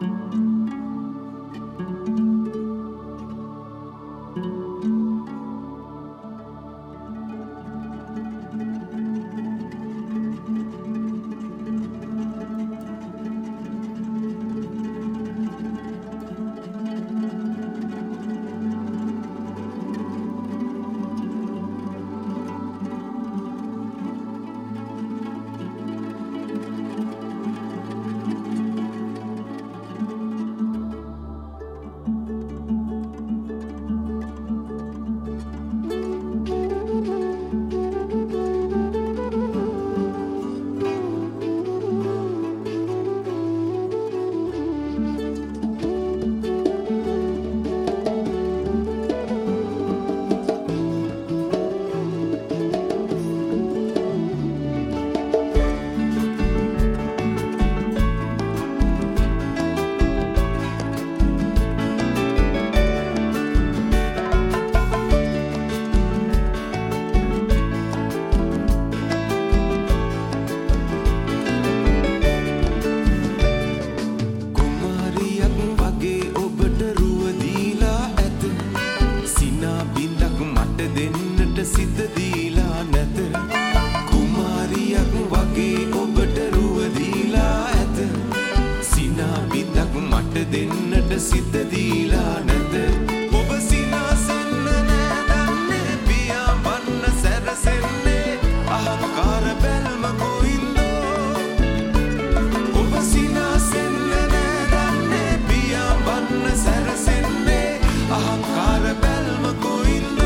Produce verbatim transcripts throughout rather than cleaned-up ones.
සිත දීලා නැත කුමාරියක් වගේ ඔබට රුව දීලා ඇත සිනා බිඳක් මට දෙන්නට සිත දීලා නැත ඔබ සිනාසෙන්න නෑ දන්නේ පියාඹන්න සැරසෙන්නේ අහංකාර බැල්ම කොයින්දෝ ඔබ සිනාසෙන්න නෑ දන්නේ පියාඹන්න සැරසෙන්නේ අහංකාර බැල්ම කොයින්දෝ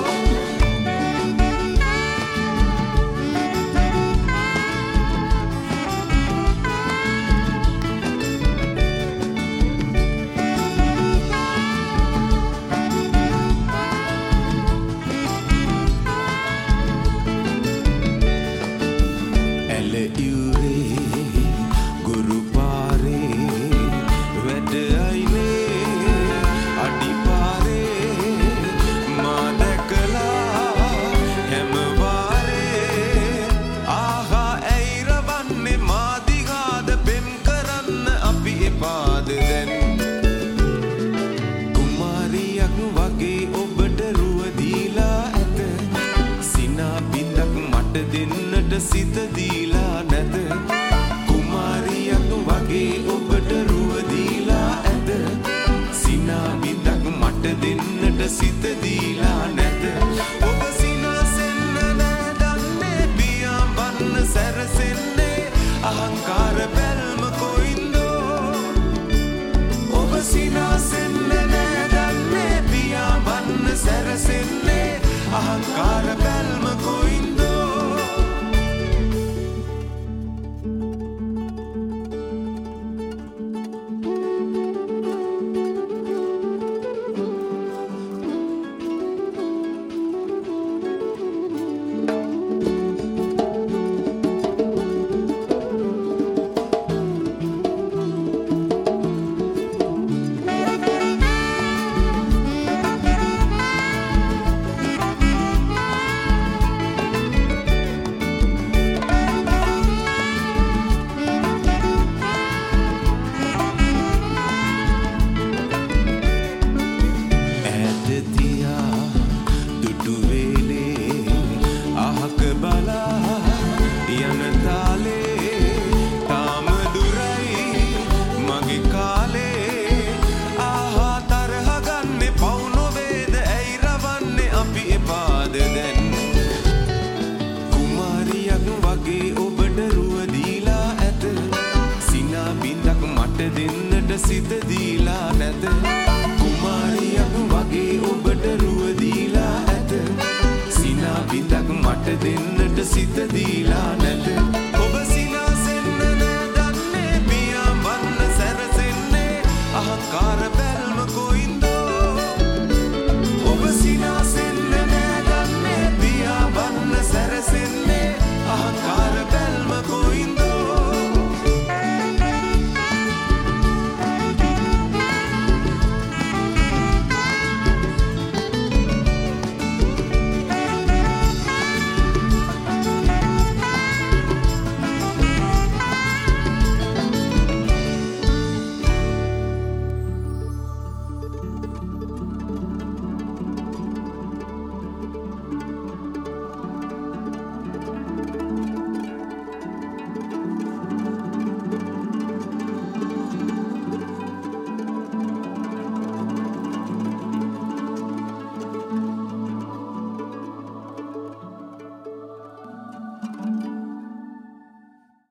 දෙන්නට සිත දීලා නැත කුමාරියක් වගේ ඔබට රුව දීලා ඇත සිනා බිඳක් මට දෙන්නට සිත දීලා නැත ඔබ සිනාසෙන්න නෑ දන්නේ පියාඹන්න සැරසෙන්නේ අහංකාර බැල්ම කොයින්දෝ ඔබ සිනාසෙන්න නෑ දන්නේ පියාඹන්න සැරසෙන්නේ අහංකාර බැල්ම කොයින්දෝ දෙන්නට සිත දීලා නැත කුමාරියක් වගේ ඔබට රුව දීලා ඇත සිනා බිඳක් මට දෙන්නට සිත දීලා නැත